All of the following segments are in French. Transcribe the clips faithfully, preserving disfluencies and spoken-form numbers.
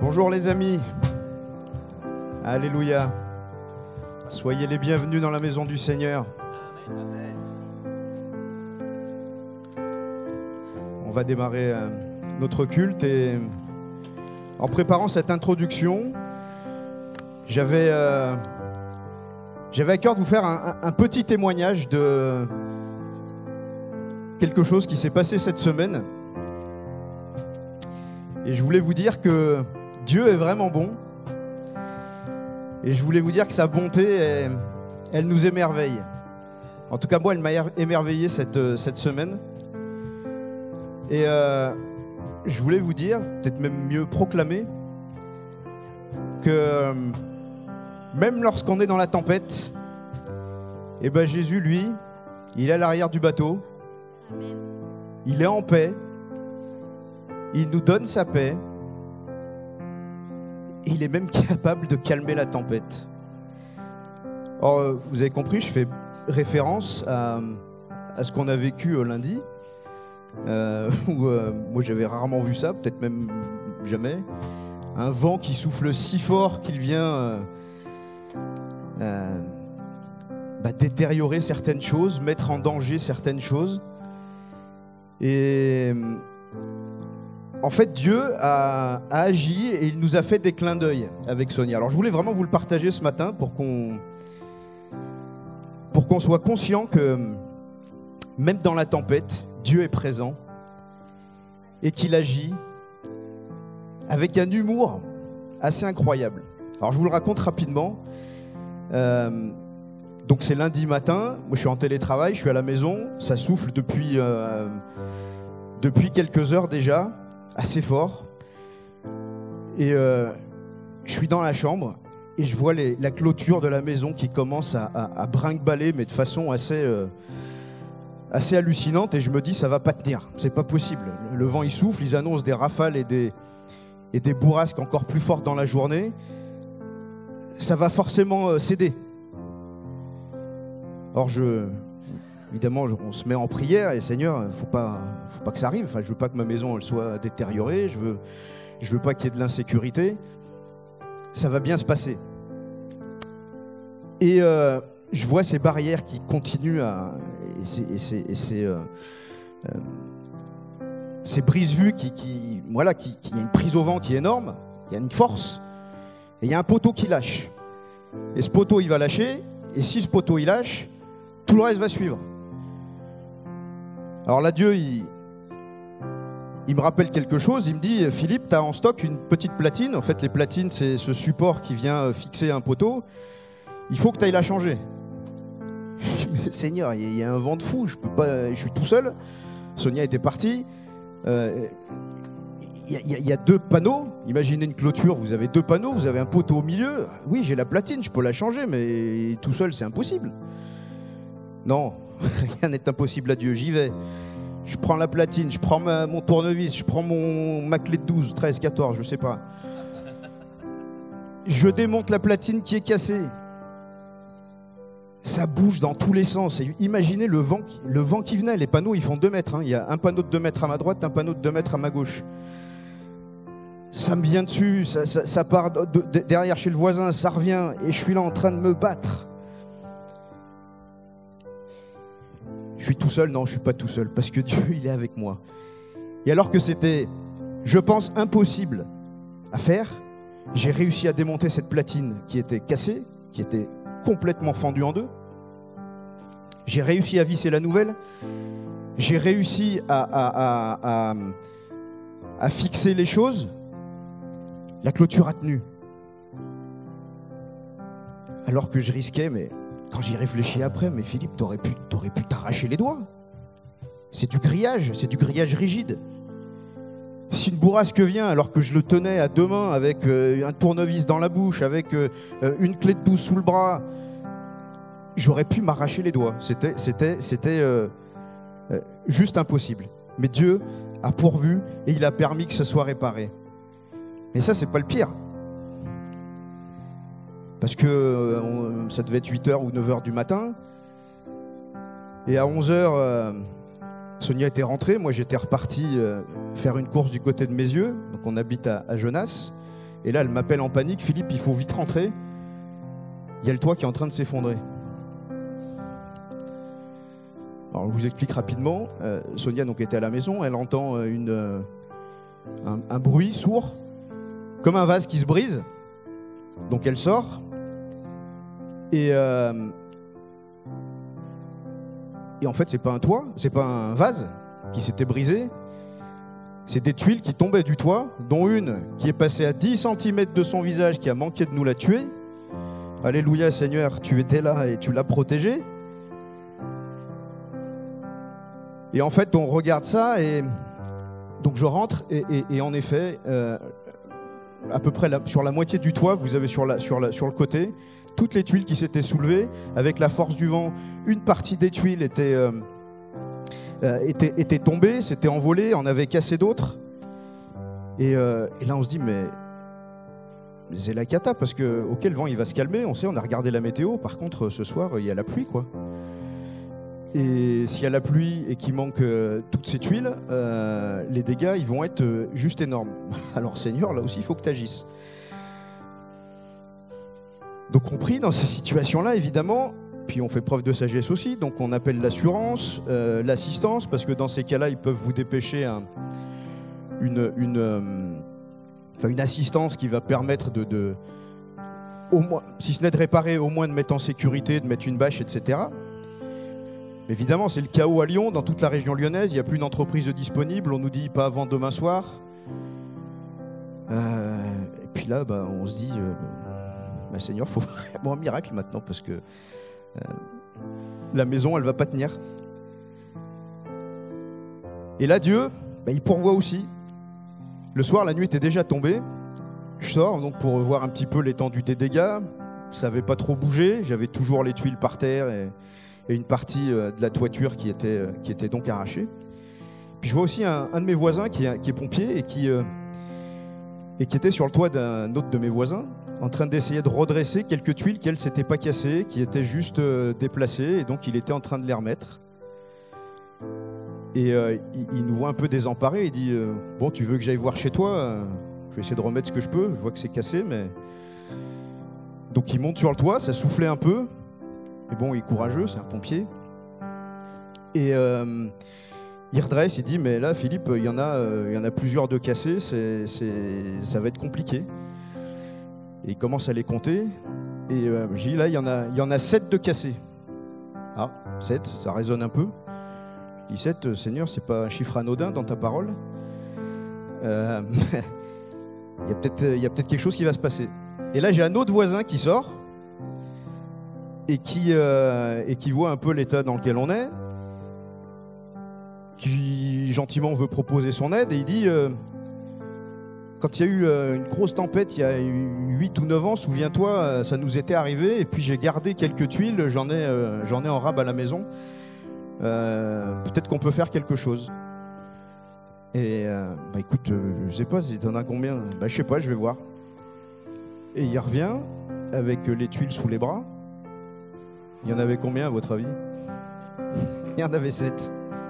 Bonjour les amis, alléluia, soyez les bienvenus dans la maison du Seigneur. On va démarrer euh, notre culte et en préparant cette introduction, j'avais, euh, j'avais à cœur de vous faire un, un, un petit témoignage de quelque chose qui s'est passé cette semaine. Et je voulais vous dire que Dieu est vraiment bon. Et je voulais vous dire que sa bonté, elle, elle nous émerveille. En tout cas, moi, elle m'a émerveillé cette, cette semaine. Et euh, je voulais vous dire, peut-être même mieux proclamer, que euh, même lorsqu'on est dans la tempête, eh ben Jésus, lui, il est à l'arrière du bateau. Il est en paix. Il nous donne sa paix. Et il est même capable de calmer la tempête. Or, vous avez compris, je fais référence à, à ce qu'on a vécu lundi, euh, où euh, moi j'avais rarement vu ça, peut-être même jamais. Un vent qui souffle si fort qu'il vient euh, euh, bah, détériorer certaines choses, mettre en danger certaines choses. Et en fait, Dieu a, a agi et il nous a fait des clins d'œil avec Sonia. Alors, je voulais vraiment vous le partager ce matin pour qu'on, pour qu'on soit conscient que même dans la tempête, Dieu est présent et qu'il agit avec un humour assez incroyable. Alors, je vous le raconte rapidement. Euh, donc, c'est lundi matin. Moi, je suis en télétravail, je suis à la maison. Ça souffle depuis, euh, depuis quelques heures déjà. Assez fort, et euh, je suis dans la chambre et je vois les, la clôture de la maison qui commence à, à, à brinque-baller, mais de façon assez, euh, assez hallucinante, et je me dis ça va pas tenir, c'est pas possible. Le vent il souffle, ils annoncent des rafales et des, et des bourrasques encore plus fortes dans la journée, ça va forcément euh, céder. Or je... Évidemment, on se met en prière et Seigneur, faut pas, faut pas que ça arrive. Enfin, je veux pas que ma maison elle soit détériorée. Je veux, je veux pas qu'il y ait de l'insécurité. Ça va bien se passer. Et euh, je vois ces barrières qui continuent à, et ces, et ces, et ces, euh, euh, ces brises-vues qui, qui, voilà, qui, qui, il y a une prise au vent qui est énorme. Il y a une force et il y a un poteau qui lâche. Et ce poteau, il va lâcher. Et si ce poteau il lâche, tout le reste va suivre. Alors là, Dieu, il, il me rappelle quelque chose. Il me dit, Philippe, tu as en stock une petite platine. En fait, les platines, c'est ce support qui vient fixer un poteau. Il faut que tu ailles la changer. Seigneur, il y a un vent de fou. Je peux pas, je suis tout seul. Sonia était partie. Euh, il y, y, y a deux panneaux. Imaginez une clôture. Vous avez deux panneaux. Vous avez un poteau au milieu. Oui, j'ai la platine. Je peux la changer, mais tout seul, c'est impossible. Non. Rien n'est impossible à Dieu, j'y vais. Je prends la platine, je prends ma, mon tournevis, je prends mon, ma clé de douze, treize, quatorze, je sais pas. Je démonte la platine qui est cassée. Ça bouge dans tous les sens. Et imaginez le vent, le vent qui venait. Les panneaux, ils font deux mètres. Hein. Il y a un panneau de deux mètres à ma droite, un panneau de deux mètres à ma gauche. Ça me vient dessus, ça, ça, ça part de, de, derrière chez le voisin, ça revient. Et je suis là en train de me battre. Je suis tout seul? Non, je ne suis pas tout seul, parce que Dieu, il est avec moi. Et alors que c'était, je pense, impossible à faire, j'ai réussi à démonter cette platine qui était cassée, qui était complètement fendue en deux. J'ai réussi à visser la nouvelle. J'ai réussi à, à, à, à, à fixer les choses. La clôture a tenu. Alors que je risquais, mais... Quand j'y réfléchis après, mais Philippe, t'aurais pu, t'aurais pu t'arracher les doigts. C'est du grillage, c'est du grillage rigide. Si une bourrasque vient, alors que je le tenais à deux mains avec euh, un tournevis dans la bouche, avec euh, une clé de douze sous le bras, j'aurais pu m'arracher les doigts. C'était, c'était, c'était euh, euh, juste impossible. Mais Dieu a pourvu et il a permis que ce soit réparé. Et ça, c'est pas le pire. Parce que euh, ça devait être huit heures ou neuf heures du matin. Et à onze heures, euh, Sonia était rentrée. Moi, j'étais reparti euh, faire une course du côté de Mézieux. Donc, on habite à, à Genasse. Et là, elle m'appelle en panique. Philippe, il faut vite rentrer. Il y a le toit qui est en train de s'effondrer. Alors, je vous explique rapidement. Euh, Sonia donc, était à la maison. Elle entend une, euh, un, un bruit sourd, comme un vase qui se brise. Donc, elle sort. Et, euh, et en fait, c'est pas un toit, c'est pas un vase qui s'était brisé. C'est des tuiles qui tombaient du toit, dont une qui est passée à dix centimètres de son visage, qui a manqué de nous la tuer. Alléluia, Seigneur, tu étais là et tu l'as protégée. Et en fait, on regarde ça et donc je rentre et, et, et en effet, euh, à peu près la, sur la moitié du toit, vous avez sur, la, sur, la, sur le côté toutes les tuiles qui s'étaient soulevées. Avec la force du vent, une partie des tuiles était... Euh, Euh, était, était tombé, s'était envolé, en avait cassé d'autres. Et, euh, et là, on se dit, mais, mais c'est la cata, parce que ok, le vent il va se calmer, on sait, on a regardé la météo. Par contre, ce soir, il y a la pluie, quoi. Et s'il y a la pluie et qu'il manque euh, toutes ces tuiles, euh, les dégâts, ils vont être euh, juste énormes. Alors, Seigneur, là aussi, il faut que tu agisses. Donc, on prie dans ces situations-là, évidemment. Puis on fait preuve de sagesse aussi, donc on appelle l'assurance, euh, l'assistance, parce que dans ces cas-là, ils peuvent vous dépêcher un, une, une, euh, enfin une assistance qui va permettre de, de au moins, si ce n'est de réparer, au moins de mettre en sécurité, de mettre une bâche, et cetera. Évidemment, c'est le chaos à Lyon, dans toute la région lyonnaise, il n'y a plus d'entreprise disponible, on nous dit pas avant demain soir. Euh, et puis là, bah, on se dit, euh, bah, Seigneur, il faut vraiment un miracle maintenant, parce que Euh, la maison, elle va pas tenir. Et là, Dieu, bah, il pourvoit aussi. Le soir, la nuit était déjà tombée. Je sors donc pour voir un petit peu l'étendue des dégâts. Ça n'avait pas trop bougé. J'avais toujours les tuiles par terre et, et une partie euh, de la toiture qui était, euh, qui était donc arrachée. Puis je vois aussi un, un de mes voisins qui est, qui est pompier et qui, euh, et qui était sur le toit d'un autre de mes voisins, en train d'essayer de redresser quelques tuiles qui, elles, ne s'étaient pas cassées, qui étaient juste euh, déplacées, et donc il était en train de les remettre. Et euh, il, il nous voit un peu désemparés, il dit euh, « Bon, tu veux que j'aille voir chez toi euh, Je vais essayer de remettre ce que je peux, je vois que c'est cassé, mais... » Donc il monte sur le toit, ça soufflait un peu, et bon, il est courageux, c'est un pompier. Et euh, il redresse, il dit « Mais là, Philippe, il y en a, euh, il y en a plusieurs de cassés, c'est, c'est, ça va être compliqué. » Et il commence à les compter. Et euh, j'ai dit, là, il y en a, il y en a sept de cassés. Ah, sept, ça résonne un peu. Je dis, sept, Seigneur, c'est pas un chiffre anodin dans ta parole. Euh, il y a peut-être, il y a peut-être quelque chose qui va se passer. Et là, j'ai un autre voisin qui sort et qui, euh, et qui voit un peu l'état dans lequel on est, qui gentiment veut proposer son aide. Et il dit... Euh, Quand il y a eu une grosse tempête, il y a huit ou neuf ans, souviens-toi, ça nous était arrivé. Et puis j'ai gardé quelques tuiles, j'en ai, euh, j'en ai en rab à la maison. Euh, peut-être qu'on peut faire quelque chose. Et euh, bah écoute, euh, je sais pas, t'en as combien ? Bah je sais pas, je vais voir. Et il revient avec les tuiles sous les bras. Il y en avait combien à votre avis ? Il y en avait sept.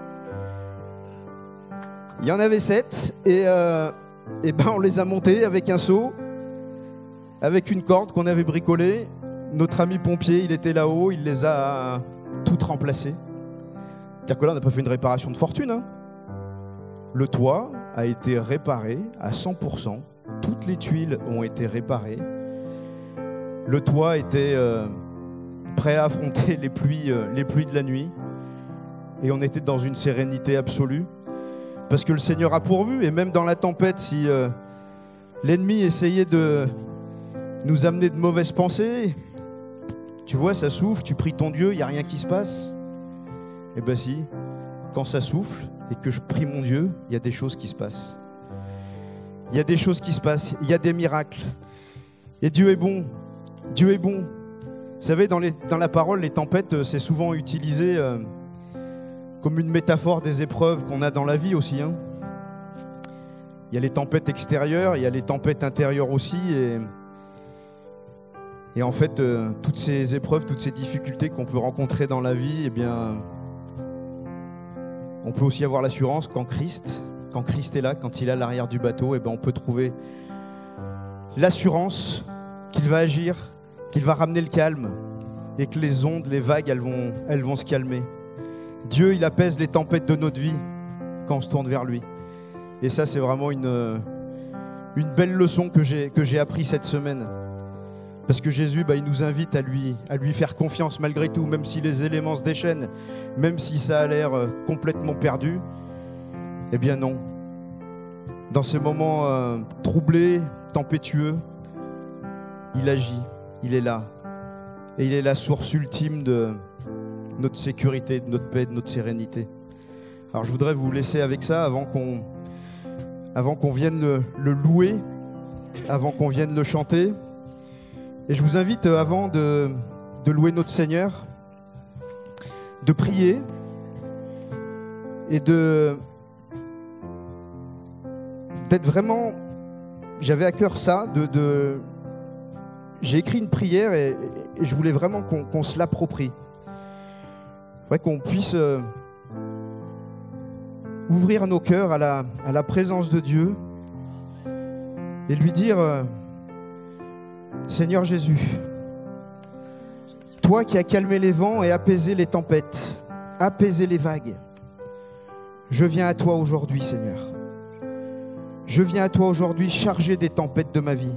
Il y en avait sept et... Euh, Et ben on les a montés avec un seau, avec une corde qu'on avait bricolée. Notre ami pompier, il était là-haut, il les a toutes remplacées. C'est-à-dire que là, on n'a pas fait une réparation de fortune. Hein. Le toit a été réparé à cent pour cent. Toutes les tuiles ont été réparées. Le toit était euh, prêt à affronter les pluies, euh, les pluies de la nuit. Et on était dans une sérénité absolue. Parce que le Seigneur a pourvu, et même dans la tempête, si euh, l'ennemi essayait de nous amener de mauvaises pensées, tu vois, ça souffle, tu pries ton Dieu, il n'y a rien qui se passe. Eh bien si, quand ça souffle et que je prie mon Dieu, il y a des choses qui se passent. Il y a des choses qui se passent, il y a des miracles. Et Dieu est bon, Dieu est bon. Vous savez, dans, les, dans la parole, les tempêtes, c'est souvent utilisé... Euh, comme une métaphore des épreuves qu'on a dans la vie aussi. Hein. Il y a les tempêtes extérieures, il y a les tempêtes intérieures aussi. Et, et en fait, euh, toutes ces épreuves, toutes ces difficultés qu'on peut rencontrer dans la vie, eh bien, on peut aussi avoir l'assurance qu'en Christ, quand Christ est là, quand il est à l'arrière du bateau, eh bien, on peut trouver l'assurance qu'il va agir, qu'il va ramener le calme et que les ondes, les vagues, elles vont, elles vont se calmer. Dieu, il apaise les tempêtes de notre vie quand on se tourne vers lui. Et ça, c'est vraiment une, une belle leçon que j'ai, que j'ai appris cette semaine. Parce que Jésus, bah, il nous invite à lui, à lui faire confiance malgré tout, même si les éléments se déchaînent, même si ça a l'air complètement perdu. Eh bien non. Dans ces moments euh, troublés, tempétueux, il agit, il est là. Et il est la source ultime de notre sécurité, de notre paix, de notre sérénité. Alors je voudrais vous laisser avec ça avant qu'on, avant qu'on vienne le, le louer, avant qu'on vienne le chanter. Et je vous invite, avant de, de louer notre Seigneur, de prier et de d'être vraiment... J'avais à cœur ça, de... de j'ai écrit une prière et, et je voulais vraiment qu'on, qu'on se l'approprie. Ouais, qu'on puisse euh, ouvrir nos cœurs à la, à la présence de Dieu et lui dire euh, Seigneur Jésus, toi qui as calmé les vents et apaisé les tempêtes, apaisé les vagues, je viens à toi aujourd'hui, Seigneur. Je viens à toi aujourd'hui chargé des tempêtes de ma vie.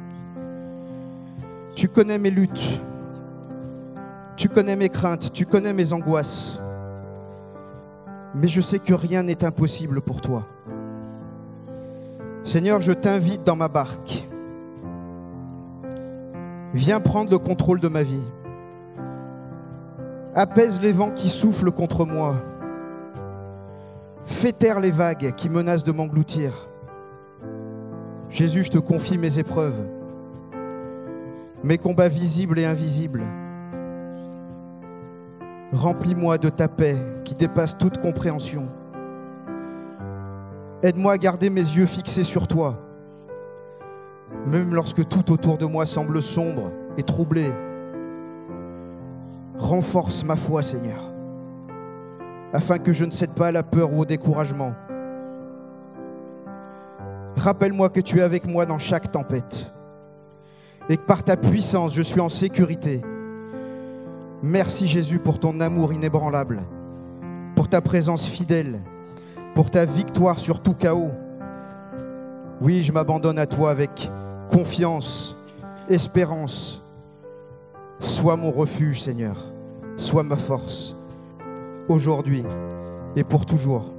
Tu connais mes luttes, tu connais mes craintes, tu connais mes angoisses. Mais je sais que rien n'est impossible pour toi. Seigneur, je t'invite dans ma barque. Viens prendre le contrôle de ma vie. Apaise les vents qui soufflent contre moi. Fais taire les vagues qui menacent de m'engloutir. Jésus, je te confie mes épreuves, mes combats visibles et invisibles. Remplis-moi de ta paix qui dépasse toute compréhension. Aide-moi à garder mes yeux fixés sur toi, même lorsque tout autour de moi semble sombre et troublé. Renforce ma foi, Seigneur, afin que je ne cède pas à la peur ou au découragement. Rappelle-moi que tu es avec moi dans chaque tempête et que par ta puissance, je suis en sécurité. Merci Jésus pour ton amour inébranlable, pour ta présence fidèle, pour ta victoire sur tout chaos. Oui, je m'abandonne à toi avec confiance, espérance. Sois mon refuge, Seigneur, sois ma force, aujourd'hui et pour toujours.